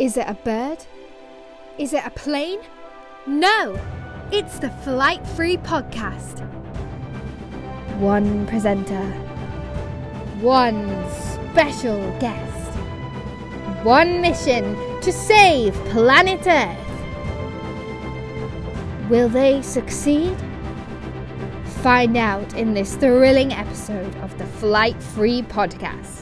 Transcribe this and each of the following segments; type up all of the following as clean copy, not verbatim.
Is it a bird? Is it a plane? No! It's the Flight Free Podcast. One presenter. One special guest. One mission to save planet Earth. Will they succeed? Find out in this thrilling episode of the Flight Free Podcast.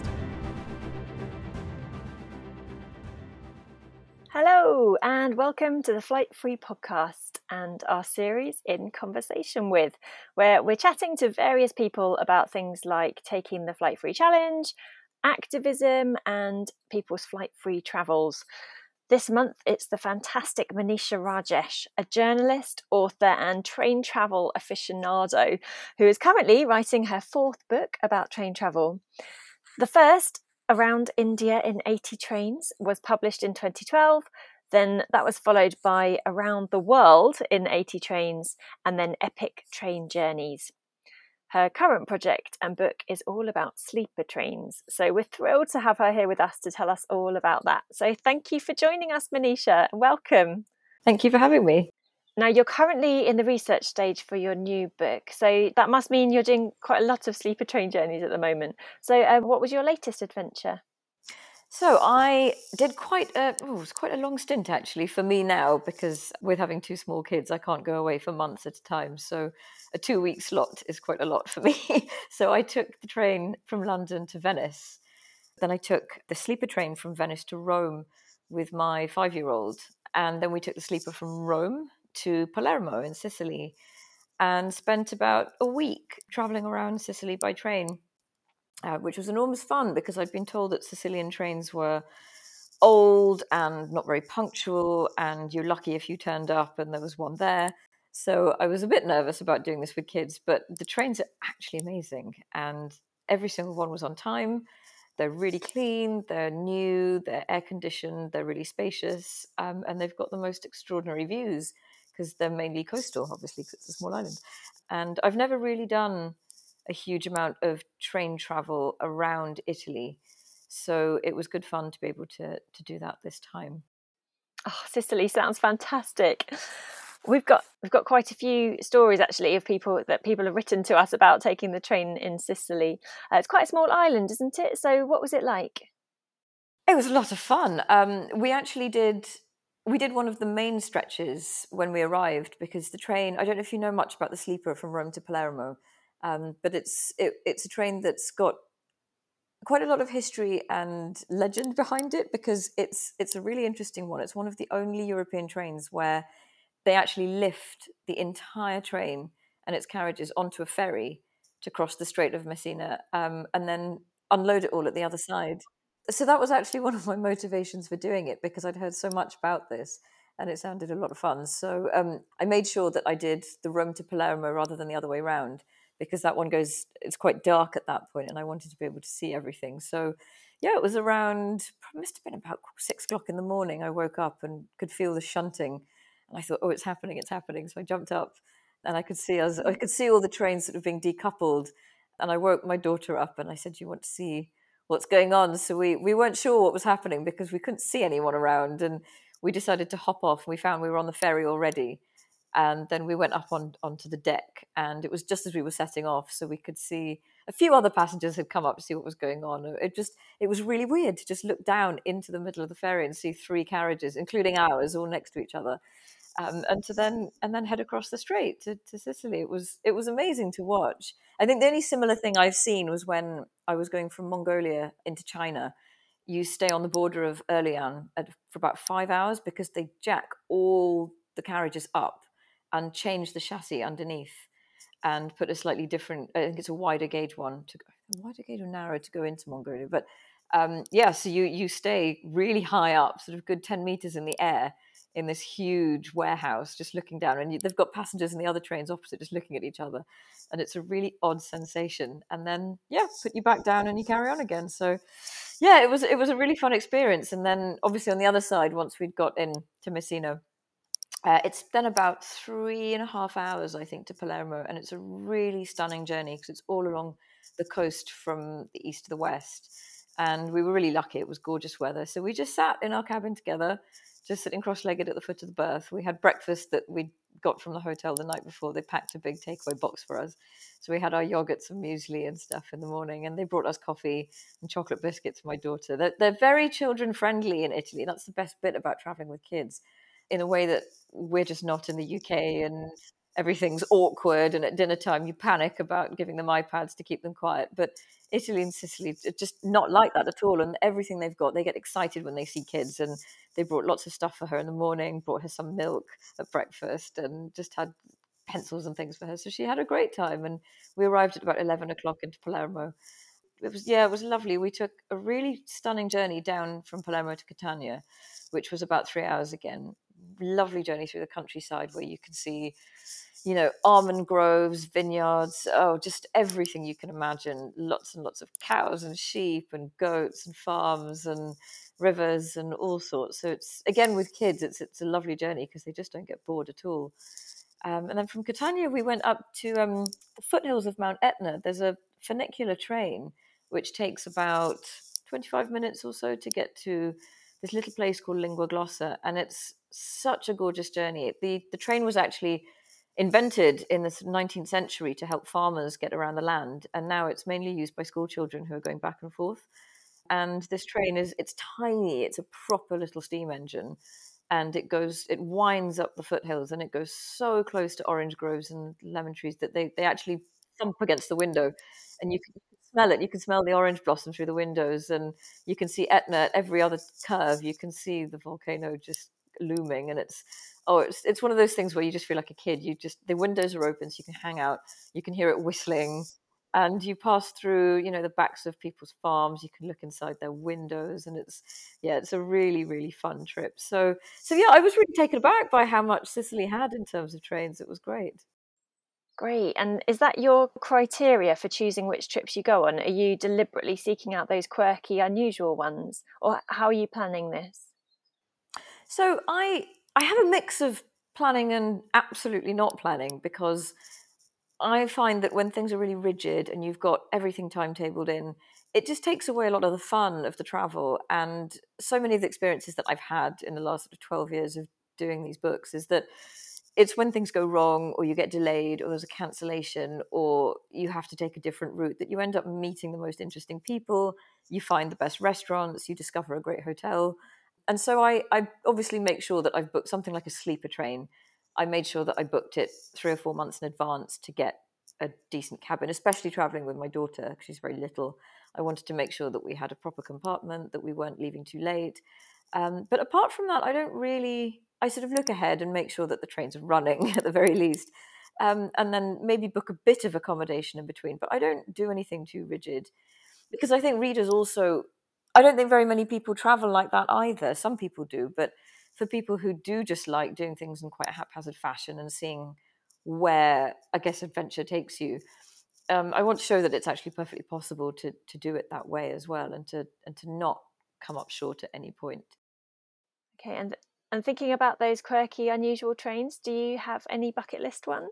Hello and welcome to the Flight Free Podcast and our series In Conversation With, where we're chatting to various people about things like taking the Flight Free Challenge, activism and people's flight free travels. This month it's the fantastic Manisha Rajesh, a journalist, author and train travel aficionado who is currently writing her fourth book about train travel. The first, Around India in 80 Trains, was published in 2012. Then that was followed by Around the World in 80 Trains and then Epic Train Journeys. Her current project and book is all about sleeper trains. So we're thrilled to have her here with us to tell us all about that. So thank you for joining us, Manisha. Welcome. Thank you for having me. Now, you're currently in the research stage for your new book. So that must mean you're doing quite a lot of sleeper train journeys at the moment. So what was your latest adventure? So I did it's quite a long stint actually for me now, because with having two small kids, I can't go away for months at a time. So a 2-week slot is quite a lot for me. So I took the train from London to Venice. Then I took the sleeper train from Venice to Rome with my 5-year-old. And then we took the sleeper from Rome to Palermo in Sicily and spent about a week traveling around Sicily by train. Which was enormous fun because I'd been told that Sicilian trains were old and not very punctual, and you're lucky if you turned up and there was one there. So I was a bit nervous about doing this with kids, but the trains are actually amazing, and every single one was on time. They're really clean, they're new, they're air-conditioned, they're really spacious, and they've got the most extraordinary views because they're mainly coastal, obviously, because it's a small island. And I've never really done a huge amount of train travel around Italy. So it was good fun to be able to do that this time. Oh, Sicily sounds fantastic. We've got quite a few stories actually of people have written to us about taking the train in Sicily. It's quite a small island, isn't it? So what was it like? It was a lot of fun. We did one of the main stretches when we arrived, because the train, I don't know if you know much about the sleeper from Rome to Palermo, but it's a train that's got quite a lot of history and legend behind it, because it's a really interesting one. It's one of the only European trains where they actually lift the entire train and its carriages onto a ferry to cross the Strait of Messina, and then unload it all at the other side. So that was actually one of my motivations for doing it, because I'd heard so much about this and it sounded a lot of fun. So I made sure that I did the Rome to Palermo rather than the other way around, because that one it's quite dark at that point and I wanted to be able to see everything. So yeah, it was must have been about 6 o'clock in the morning. I woke up and could feel the shunting and I thought, oh, it's happening. So I jumped up and I could see all the trains sort of being decoupled, and I woke my daughter up and I said, do you want to see what's going on? So we weren't sure what was happening because we couldn't see anyone around, and we decided to hop off. We found we were on the ferry already, and then we went up onto the deck, and it was just as we were setting off, so we could see a few other passengers had come up to see what was going on. It was really weird to just look down into the middle of the ferry and see 3 carriages, including ours, all next to each other, and then head across the strait to Sicily. It was amazing to watch. I think the only similar thing I've seen was when I was going from Mongolia into China. You stay on the border of Erlian for about 5 hours because they jack all the carriages up and change the chassis underneath and put a slightly different, I think it's a wider gauge or narrow to go into Mongolia. But so you stay really high up, sort of good 10 meters in the air, in this huge warehouse, just looking down, and they've got passengers in the other trains opposite just looking at each other, and it's a really odd sensation. And then put you back down and you carry on again. So it was a really fun experience. And then obviously on the other side, once we'd got in to Messina, it's then about 3.5 hours, I think, to Palermo, and it's a really stunning journey because it's all along the coast from the east to the west. And we were really lucky. It was gorgeous weather. So we just sat in our cabin together, just sitting cross-legged at the foot of the berth. We had breakfast that we got from the hotel the night before. They packed a big takeaway box for us. So we had our yogurts and muesli and stuff in the morning, and they brought us coffee and chocolate biscuits for my daughter. They're very children-friendly in Italy. That's the best bit about traveling with kids, in a way that we're just not in the UK, and everything's awkward, and at dinner time you panic about giving them iPads to keep them quiet. But Italy and Sicily are just not like that at all. And everything they've got, they get excited when they see kids. And they brought lots of stuff for her in the morning, brought her some milk at breakfast, and just had pencils and things for her. So she had a great time. And we arrived at about 11 o'clock into Palermo. It was lovely. We took a really stunning journey down from Palermo to Catania, which was about 3 hours again. Lovely journey through the countryside where you can see, almond groves, vineyards, just everything you can imagine. Lots and lots of cows and sheep and goats and farms and rivers and all sorts. So it's, again, with kids, it's a lovely journey because they just don't get bored at all. And then from Catania, we went up to the foothills of Mount Etna. There's a funicular train which takes about 25 minutes or so to get to this little place called Lingua Glossa. And it's such a gorgeous journey. The train was actually invented in the 19th century to help farmers get around the land. And now it's mainly used by school children who are going back and forth. And this train it's tiny. It's a proper little steam engine. And it winds up the foothills, and it goes so close to orange groves and lemon trees that they actually thump against the window, and you can smell it. You can smell the orange blossom through the windows, and you can see Etna at every other curve. You can see the volcano just looming, and it's one of those things where you just feel like a kid. The windows are open, so you can hang out. You can hear it whistling, and you pass through, the backs of people's farms. You can look inside their windows, and it's a really, really fun trip. So yeah, I was really taken aback by how much Sicily had in terms of trains. It was great. Great. And is that your criteria for choosing which trips you go on? Are you deliberately seeking out those quirky, unusual ones, or how are you planning this? So I have a mix of planning and absolutely not planning, because I find that when things are really rigid and you've got everything timetabled in, it just takes away a lot of the fun of the travel. And so many of the experiences that I've had in the last sort of 12 years of doing these books is that it's when things go wrong, or you get delayed, or there's a cancellation, or you have to take a different route, that you end up meeting the most interesting people, you find the best restaurants, you discover a great hotel. And so I obviously make sure that I've booked something like a sleeper train. I made sure that I booked it 3 or 4 months in advance to get a decent cabin, especially traveling with my daughter, because she's very little. I wanted to make sure that we had a proper compartment, that we weren't leaving too late. But apart from that, I sort of look ahead and make sure that the trains are running at the very least. And then maybe book a bit of accommodation in between. But I don't do anything too rigid, because I think readers also, I don't think very many people travel like that either. Some people do, but for people who do just like doing things in quite a haphazard fashion and seeing where, I guess, adventure takes you, I want to show that it's actually perfectly possible to do it that way as well, and to not come up short at any point. Okay, and thinking about those quirky, unusual trains, do you have any bucket list ones?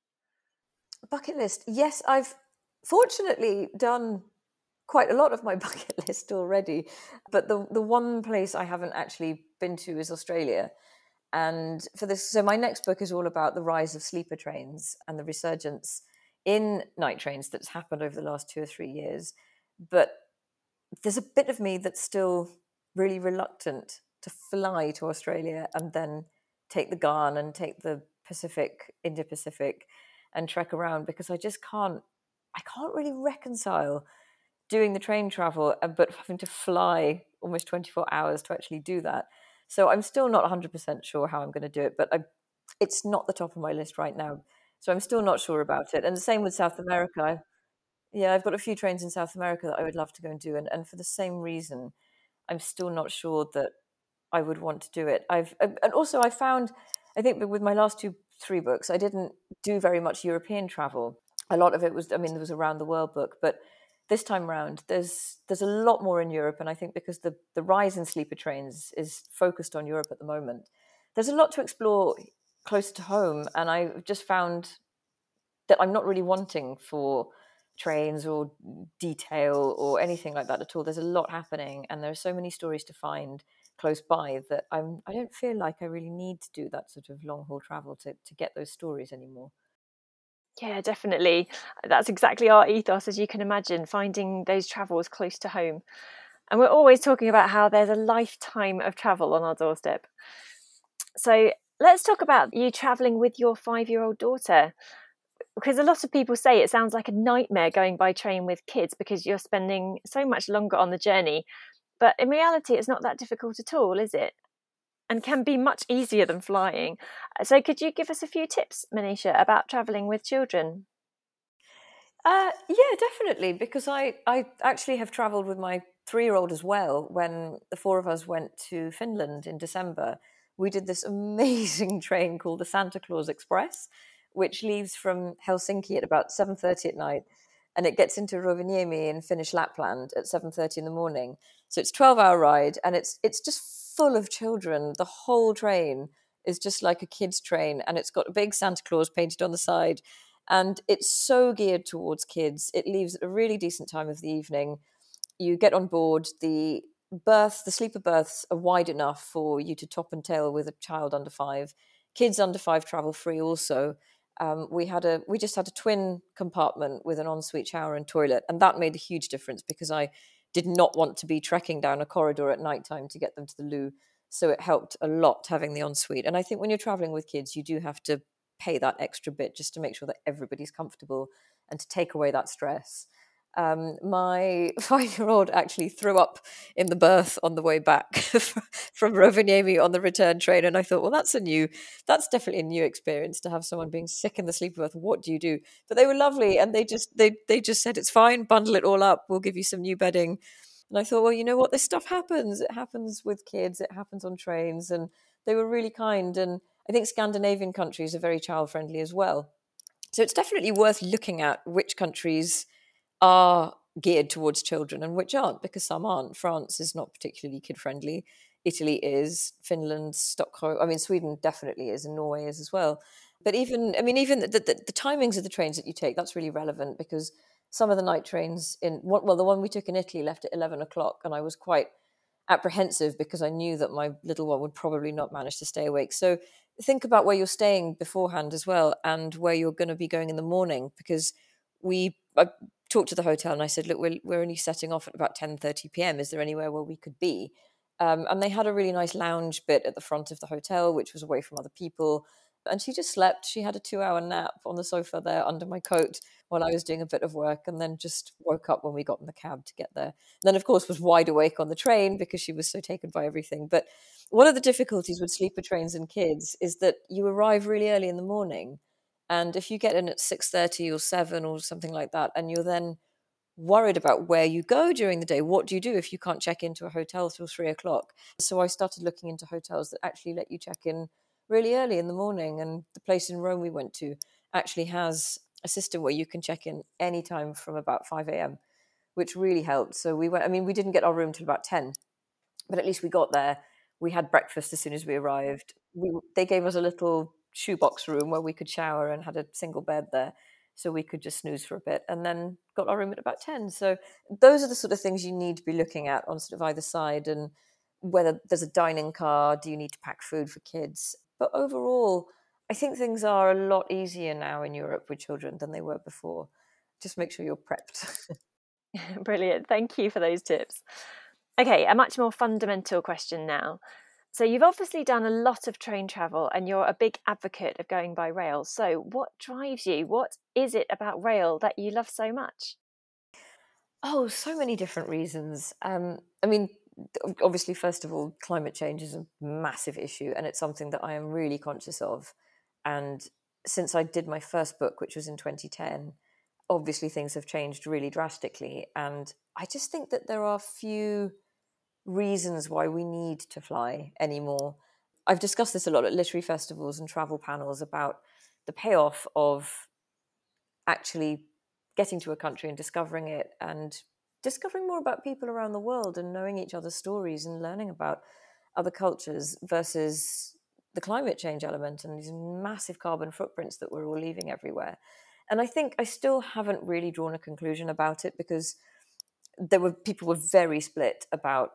Bucket list? Yes, I've fortunately done quite a lot of my bucket list already, but the one place I haven't actually been to is Australia. And so my next book is all about the rise of sleeper trains and the resurgence in night trains that's happened over the last 2 or 3 years. But there's a bit of me that's still really reluctant to fly to Australia and then take the Ghan and take the Indo-Pacific and trek around, because I can't really reconcile doing the train travel, but having to fly almost 24 hours to actually do that. So I'm still not 100% sure how I'm going to do it, but it's not the top of my list right now. So I'm still not sure about it. And the same with South America. Yeah, I've got a few trains in South America that I would love to go and do. And for the same reason, I'm still not sure that I would want to do it. And also I found, I think with my last 3 books, I didn't do very much European travel. A lot of it was, there was a round the world book, but this time around, there's a lot more in Europe. And I think because the rise in sleeper trains is focused on Europe at the moment, there's a lot to explore closer to home. And I've just found that I'm not really wanting trains or detail or anything like that at all. There's a lot happening, and there are so many stories to find close by that I don't feel like I really need to do that sort of long haul travel to get those stories anymore. Yeah, definitely. That's exactly our ethos, as you can imagine, finding those travels close to home. And we're always talking about how there's a lifetime of travel on our doorstep. So let's talk about you traveling with your 5-year-old daughter, because a lot of people say it sounds like a nightmare going by train with kids because you're spending so much longer on the journey. But in reality, it's not that difficult at all, is it? And can be much easier than flying. So could you give us a few tips, Manisha, about traveling with children? Yeah, definitely, because I actually have traveled with my 3-year-old as well. When the four of us went to Finland in December, we did this amazing train called the Santa Claus Express, which leaves from Helsinki at about 7:30 at night, and it gets into Rovaniemi in Finnish Lapland at 7:30 in the morning. So it's a 12-hour ride, and it's just full of children. The whole train is just like a kid's train, and it's got a big Santa Claus painted on the side, and it's so geared towards kids. It leaves at a really decent time of the evening. You get on board. The sleeper berths are wide enough for you to top and tail with a child under 5. Kids under 5 travel free also. We just had a twin compartment with an ensuite shower and toilet, and that made a huge difference because I did not want to be trekking down a corridor at night time to get them to the loo. So it helped a lot having the ensuite. And I think when you're traveling with kids, you do have to pay that extra bit just to make sure that everybody's comfortable and to take away that stress. My 5-year-old actually threw up in the berth on the way back from Rovaniemi on the return train, and I thought, well, that's definitely a new experience to have someone being sick in the sleeper berth. What do you do? But they were lovely, and they just said it's fine, bundle it all up, we'll give you some new bedding. And I thought, well, you know what, this stuff happens. It happens with kids, it happens on trains, and they were really kind. And I think Scandinavian countries are very child friendly as well. So it's definitely worth looking at which countries are geared towards children and which aren't, because some aren't. France is not particularly kid friendly. Italy is, Finland, Stockholm. I mean, Sweden definitely is, and Norway is as well. But even the timings of the trains that you take, that's really relevant, because some of the night trains the one we took in Italy left at 11 o'clock, and I was quite apprehensive because I knew that my little one would probably not manage to stay awake. So think about where you're staying beforehand as well, and where you're going to be going in the morning, because I talked to the hotel and I said, look, we're only setting off at about 10:30 p.m. Is there anywhere where we could be? And they had a really nice lounge bit at the front of the hotel, which was away from other people. And she just slept. She had a 2-hour nap on the sofa there under my coat while I was doing a bit of work, and then just woke up when we got in the cab to get there. And then, of course, was wide awake on the train because she was so taken by everything. But one of the difficulties with sleeper trains and kids is that you arrive really early in the morning. And if you get in at 6:30 or 7 or something like that, and you're then worried about where you go during the day, what do you do if you can't check into a hotel till 3 o'clock? So I started looking into hotels that actually let you check in really early in the morning. And the place in Rome we went to actually has a system where you can check in anytime from about 5 a.m., which really helped. So we didn't get our room till about 10, but at least we got there. We had breakfast as soon as we arrived. They gave us a little shoebox room where we could shower and had a single bed there, so we could just snooze for a bit, and then got our room at about 10. So those are the sort of things you need to be looking at on sort of either side, and whether there's a dining car, do you need to pack food for kids? But overall, I think things are a lot easier now in Europe with children than they were before. Just make sure you're prepped. Brilliant. Thank you for those tips. Okay, a much more fundamental question now. So you've obviously done a lot of train travel and you're a big advocate of going by rail. So what drives you? What is it about rail that you love so much? Oh, so many different reasons. Obviously, first of all, climate change is a massive issue, and it's something that I am really conscious of. And since I did my first book, which was in 2010, obviously things have changed really drastically. And I just think that there are few reasons why we need to fly anymore. I've discussed this a lot at literary festivals and travel panels about the payoff of actually getting to a country and discovering it, and discovering more about people around the world and knowing each other's stories and learning about other cultures, versus the climate change element and these massive carbon footprints that we're all leaving everywhere. And I think I still haven't really drawn a conclusion about it, because people were very split about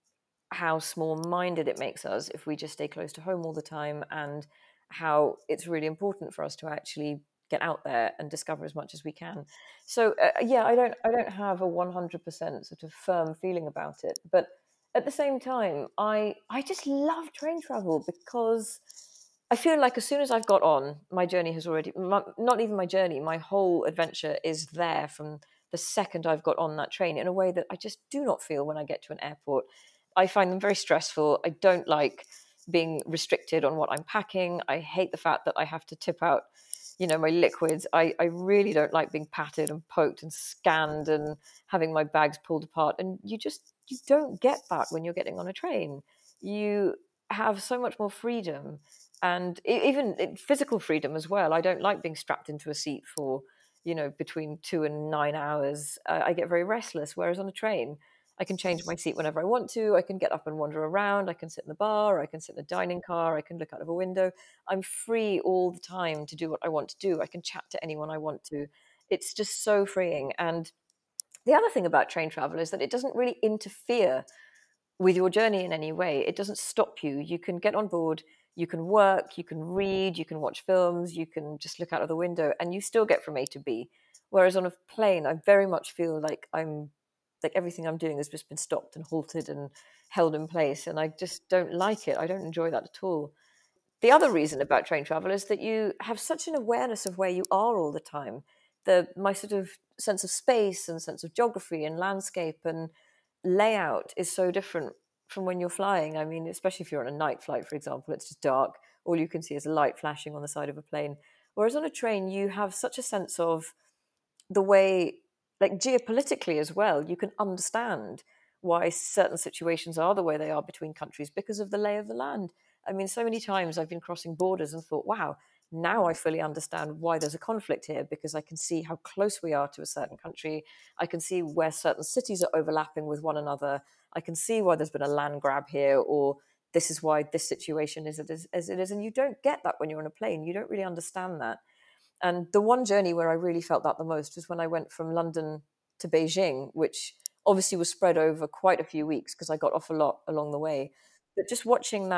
how small-minded it makes us if we just stay close to home all the time, and how it's really important for us to actually get out there and discover as much as we can. So yeah, I don't have a 100% sort of firm feeling about it, but at the same time, I just love train travel, because I feel like as soon as I've got on, my journey has already, not even my journey, my whole adventure is there from the second I've got on that train, in a way that I just do not feel when I get to an airport. I find them very stressful. I don't like being restricted on what I'm packing. I hate the fact that I have to tip out, my liquids. I really don't like being patted and poked and scanned and having my bags pulled apart. And you don't get that when you're getting on a train. You have so much more freedom, and even physical freedom as well. I don't like being strapped into a seat for, between 2 and 9 hours. I get very restless. Whereas on a train, I can change my seat whenever I want to. I can get up and wander around. I can sit in the bar. I can sit in the dining car. I can look out of a window. I'm free all the time to do what I want to do. I can chat to anyone I want to. It's just so freeing. And the other thing about train travel is that it doesn't really interfere with your journey in any way. It doesn't stop you. You can get on board, you can work, you can read, you can watch films, you can just look out of the window, and you still get from A to B. Whereas on a plane, I very much feel like everything I'm doing has just been stopped and halted and held in place, and I just don't like it. I don't enjoy that at all. The other reason about train travel is that you have such an awareness of where you are all the time. My sort of sense of space and sense of geography and landscape and layout is so different from when you're flying. I mean, especially if you're on a night flight, for example, it's just dark. All you can see is a light flashing on the side of a plane. Whereas on a train, you have such a sense of the way, like geopolitically as well, you can understand why certain situations are the way they are between countries because of the lay of the land. I mean, so many times I've been crossing borders and thought, wow, now I fully understand why there's a conflict here, because I can see how close we are to a certain country. I can see where certain cities are overlapping with one another. I can see why there's been a land grab here, or this is why this situation is as it is. And you don't get that when you're on a plane. You don't really understand that. And the one journey where I really felt that the most was when I went from London to Beijing, which obviously was spread over quite a few weeks because I got off a lot along the way. But just watching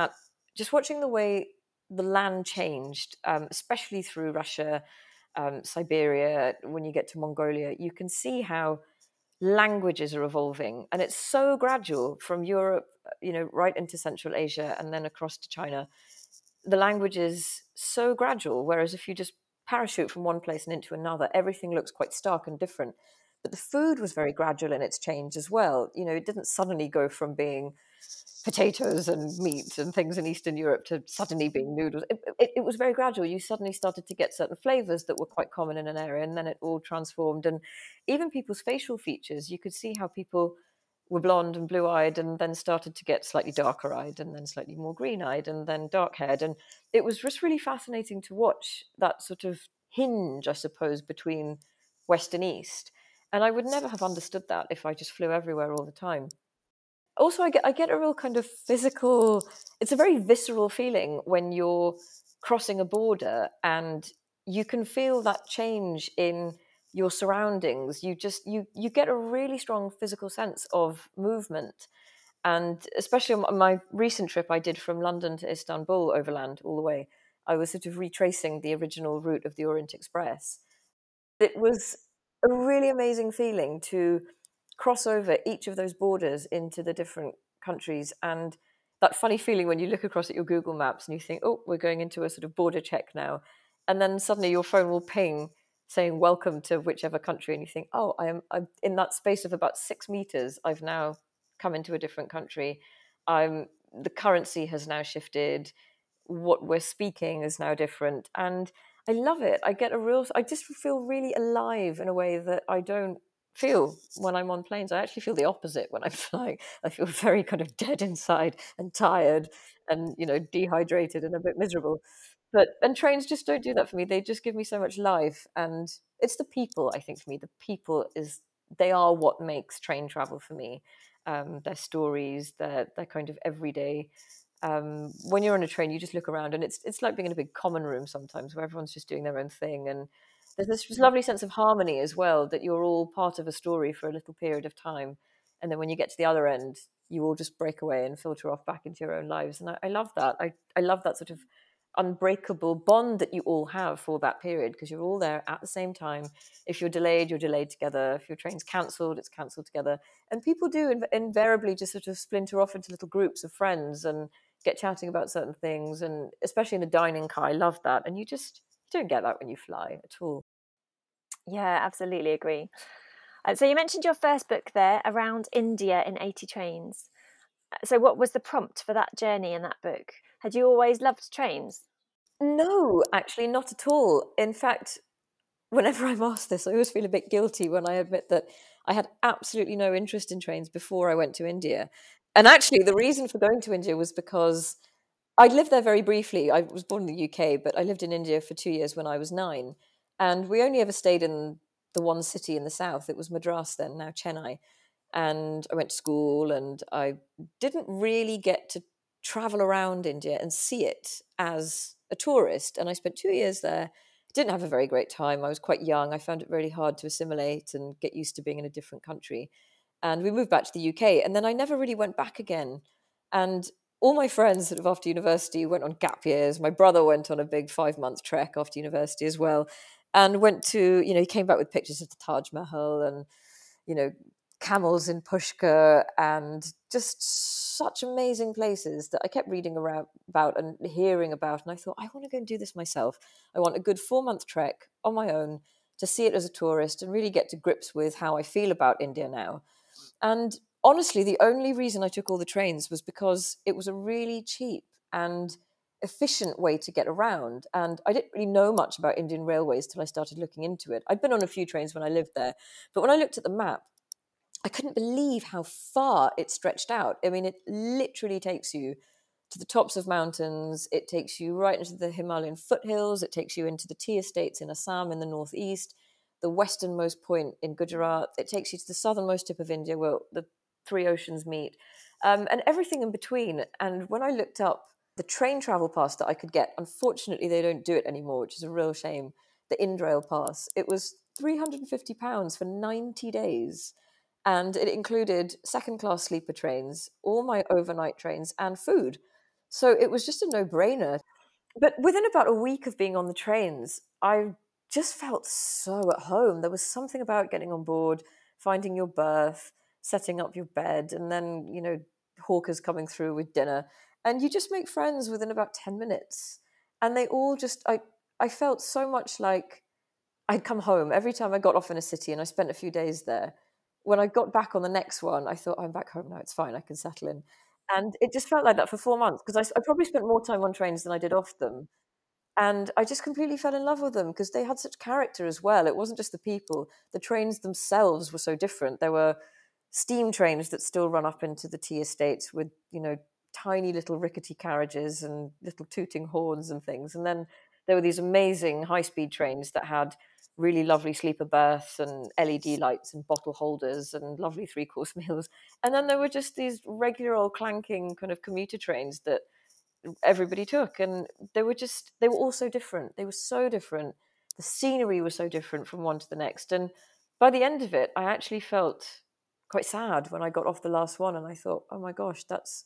the way the land changed, especially through Russia, Siberia, when you get to Mongolia, you can see how languages are evolving. And it's so gradual from Europe, right into Central Asia and then across to China. The language is so gradual, whereas if you just parachute from one place and into another, everything looks quite stark and different. But the food was very gradual in its change as well. It didn't suddenly go from being potatoes and meat and things in Eastern Europe to suddenly being noodles. It was very gradual. You suddenly started to get certain flavors that were quite common in an area, and then it all transformed. And even people's facial features, you could see how people were blonde and blue-eyed and then started to get slightly darker-eyed and then slightly more green-eyed and then dark-haired. And it was just really fascinating to watch that sort of hinge, I suppose, between West and East. And I would never have understood that if I just flew everywhere all the time. Also, I get a real kind of physical, it's a very visceral feeling when you're crossing a border and you can feel that change in your surroundings. You get a really strong physical sense of movement. And especially on my recent trip I did from London to Istanbul overland all the way, I was sort of retracing the original route of the Orient Express. It was a really amazing feeling to cross over each of those borders into the different countries. And that funny feeling when you look across at your Google Maps and you think, oh, we're going into a sort of border check now. And then suddenly your phone will ping saying, welcome to whichever country. And you think, oh, I'm in that space of about 6 meters. I've now come into a different country. The currency has now shifted. What we're speaking is now different. And I love it. I just feel really alive in a way that I don't feel when I'm on planes. I actually feel the opposite when I'm flying. I feel very kind of dead inside and tired and, dehydrated and a bit miserable. And trains just don't do that for me. They just give me so much life. And it's the people, I think, for me. They are what makes train travel for me. Their stories, their kind of everyday. When you're on a train, you just look around and it's like being in a big common room sometimes where everyone's just doing their own thing. And there's this lovely sense of harmony as well, that you're all part of a story for a little period of time, and then when you get to the other end, you all just break away and filter off back into your own lives. And I love that. I love that sort of unbreakable bond that you all have for that period, because you're all there at the same time. If you're delayed, you're delayed together. If your train's cancelled, it's cancelled together. And people do invariably just sort of splinter off into little groups of friends and get chatting about certain things. And especially in the dining car, I love that. And you don't get that when you fly at all. Yeah, absolutely agree. So you mentioned your first book there, Around India in 80 Trains. So what was the prompt for that journey in that book? Had you always loved trains? No, actually, not at all. In fact, whenever I'm asked this, I always feel a bit guilty when I admit that I had absolutely no interest in trains before I went to India. And actually, the reason for going to India was because I lived there very briefly. I was born in the UK, but I lived in India for 2 years when I was 9. And we only ever stayed in the one city in the south. It was Madras then, now Chennai. And I went to school, and I didn't really get to travel around India and see it as a tourist. And I spent 2 years there. Didn't have a very great time. I was quite young. I found it really hard to assimilate and get used to being in a different country. And we moved back to the UK, and then I never really went back again. And all my friends sort of after university went on gap years. My brother went on a big 5-month trek after university as well, and went to, he came back with pictures of the Taj Mahal and, camels in Pushkar, and just such amazing places that I kept reading about and hearing about. And I thought, I want to go and do this myself. I want a good 4-month trek on my own to see it as a tourist and really get to grips with how I feel about India now. And honestly, the only reason I took all the trains was because it was a really cheap and efficient way to get around. And I didn't really know much about Indian railways till I started looking into it. I'd been on a few trains when I lived there, but when I looked at the map, I couldn't believe how far it stretched out. I mean, it literally takes you to the tops of mountains. It takes you right into the Himalayan foothills. It takes you into the tea estates in Assam in the northeast, the westernmost point in Gujarat. It takes you to the southernmost tip of India where the three oceans meet, and everything in between. And when I looked up the train travel pass that I could get, unfortunately, they don't do it anymore, which is a real shame, the Indrail pass, it was £350 for 90 days. And it included second-class sleeper trains, all my overnight trains, and food. So it was just a no-brainer. But within about a week of being on the trains, I just felt so at home. There was something about getting on board, finding your berth, setting up your bed, and then, hawkers coming through with dinner. And you just make friends within about 10 minutes. And they all just, I felt so much like I'd come home every time I got off in a city, and I spent a few days there. When I got back on the next one, I thought, I'm back home now, it's fine, I can settle in. And it just felt like that for 4 months, because I probably spent more time on trains than I did off them. And I just completely fell in love with them because they had such character as well. It wasn't just the people. The trains themselves were so different. There were steam trains that still run up into the tea estates with, tiny little rickety carriages and little tooting horns and things. And then there were these amazing high-speed trains that had really lovely sleeper berths and LED lights and bottle holders and lovely three-course meals. And then there were just these regular old clanking kind of commuter trains that everybody took, and they were all so different. They were so different. The scenery was so different from one to the next. And by the end of it, I actually felt quite sad when I got off the last one, and I thought, oh my gosh, that's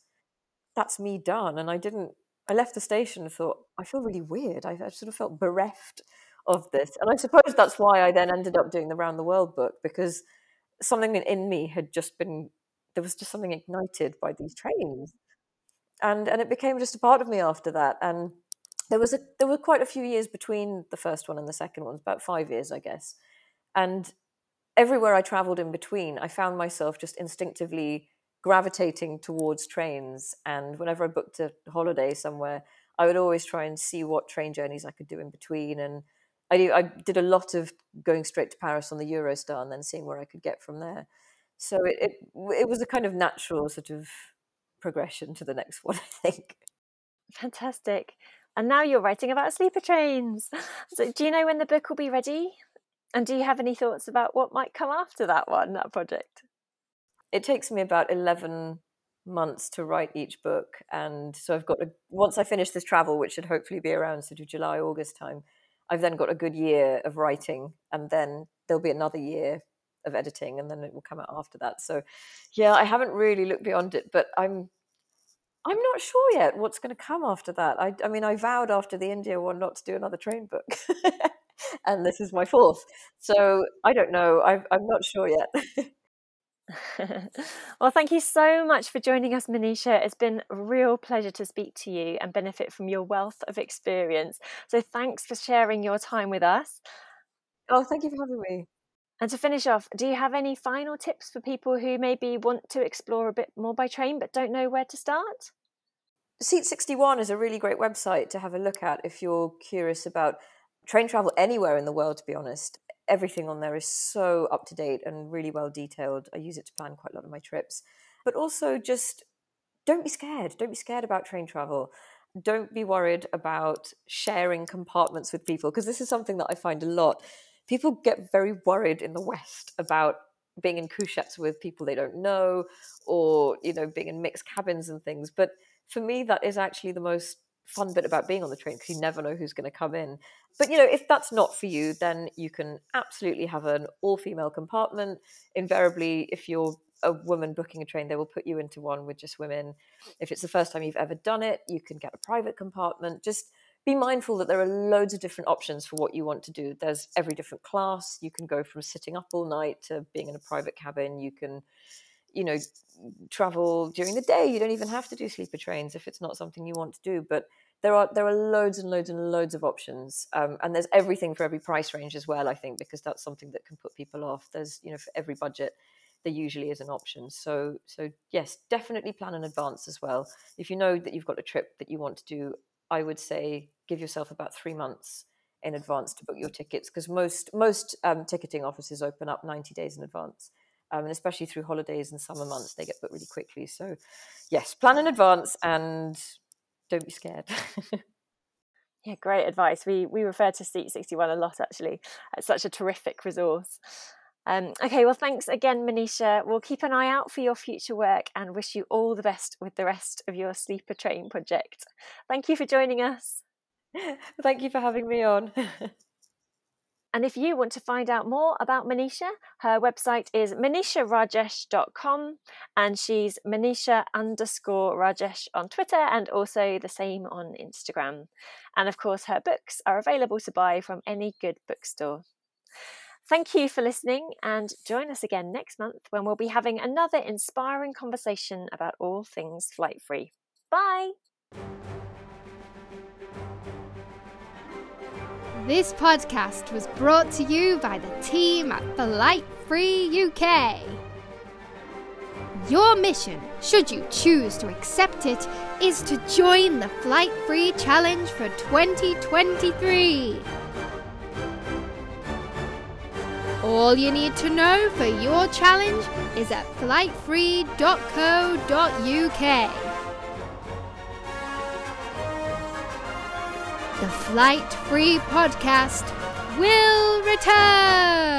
me done. And I left the station and thought, I feel really weird. I sort of felt bereft of this. And I suppose that's why I then ended up doing the Round the World book, because something in me there was just something ignited by these trains. And it became just a part of me after that. And there were quite a few years between the first one and the second one, about 5 years, I guess. And everywhere I traveled in between, I found myself just instinctively gravitating towards trains. And whenever I booked a holiday somewhere, I would always try and see what train journeys I could do in between. And I did a lot of going straight to Paris on the Eurostar and then seeing where I could get from there. So it was a kind of natural sort of progression to the next one, I think. Fantastic. And now you're writing about sleeper trains. So do you know when the book will be ready? And do you have any thoughts about what might come after that project? It takes me about 11 months to write each book. And so once I finish this travel, which should hopefully be around sort of July, August time, I've then got a good year of writing, and then there'll be another year of editing, and then it will come out after that. So yeah, I haven't really looked beyond it, but I'm not sure yet what's going to come after that. I mean, I vowed after the India one not to do another train book, and this is my fourth. So I don't know. I'm not sure yet. Well, thank you so much for joining us, Manisha. It's been a real pleasure to speak to you and benefit from your wealth of experience. So thanks for sharing your time with us. Oh, thank you for having me. And to finish off, do you have any final tips for people who maybe want to explore a bit more by train but don't know where to start? Seat 61 is a really great website to have a look at if you're curious about train travel anywhere in the world, to be honest. Everything on there is so up to date and really well detailed. I use it to plan quite a lot of my trips. But also just don't be scared. Don't be scared about train travel. Don't be worried about sharing compartments with people, because this is something that I find a lot. People get very worried in the West about being in couchettes with people they don't know, or, you know, being in mixed cabins and things. But for me, that is actually the most fun bit about being on the train, because you never know who's going to come in. But, you know, if that's not for you, then you can absolutely have an all-female compartment. Invariably, if you're a woman booking a train, they will put you into one with just women. If it's the first time you've ever done it, you can get a private compartment. Just be mindful that there are loads of different options for what you want to do. There's every different class. You can go from sitting up all night to being in a private cabin. You can, you know, travel during the day. You don't even have to do sleeper trains if it's not something you want to do. But there are loads and loads and loads of options. And there's everything for every price range as well, I think, because that's something that can put people off. There's, you know, for every budget, there usually is an option. So yes, definitely plan in advance as well. If you know that you've got a trip that you want to do, I would say give yourself about 3 months in advance to book your tickets, because most ticketing offices open up 90 days in advance. And especially through holidays and summer months, they get booked really quickly. So yes, plan in advance and don't be scared. Yeah, great advice. We refer to Seat 61 a lot, actually. It's such a terrific resource. Okay, well, thanks again, Manisha. We'll keep an eye out for your future work and wish you all the best with the rest of your sleeper train project. Thank you for joining us. Thank you for having me on. And if you want to find out more about Manisha, her website is manisharajesh.com, and she's Manisha_Rajesh on Twitter, and also the same on Instagram. And of course, her books are available to buy from any good bookstore. Thank you for listening, and join us again next month when we'll be having another inspiring conversation about all things flight free. Bye! This podcast was brought to you by the team at Flight Free UK. Your mission, should you choose to accept it, is to join the Flight Free Challenge for 2023. All you need to know for your challenge is at flightfree.co.uk. The Flight Free Podcast will return!